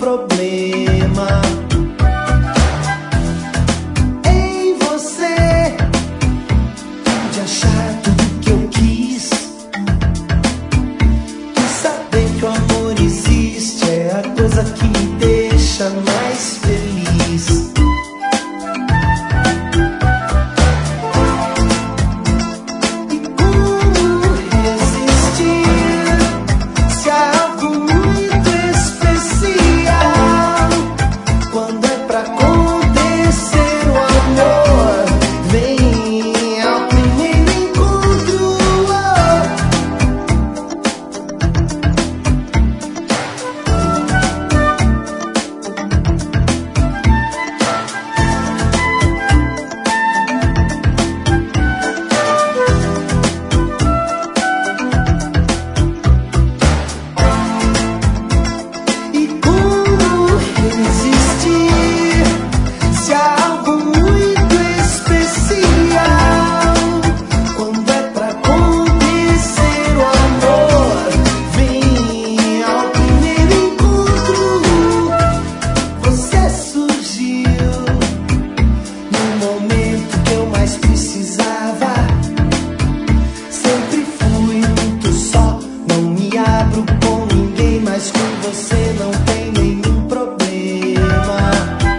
problema. Em você, de achar tudo que eu quis, de saber que o amor existe, é a coisa que me deixa mais feliz. Você não tem nenhum problema.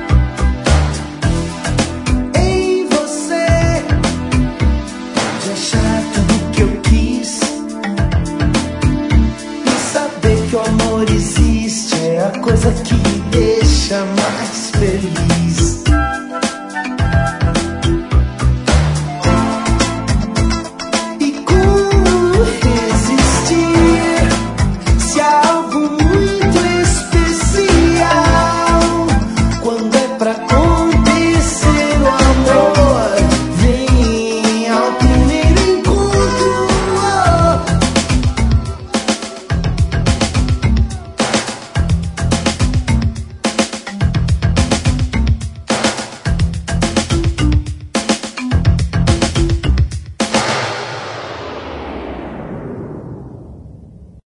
Em você, de achar tudo que eu quis, e saber que o amor existe, é a coisa que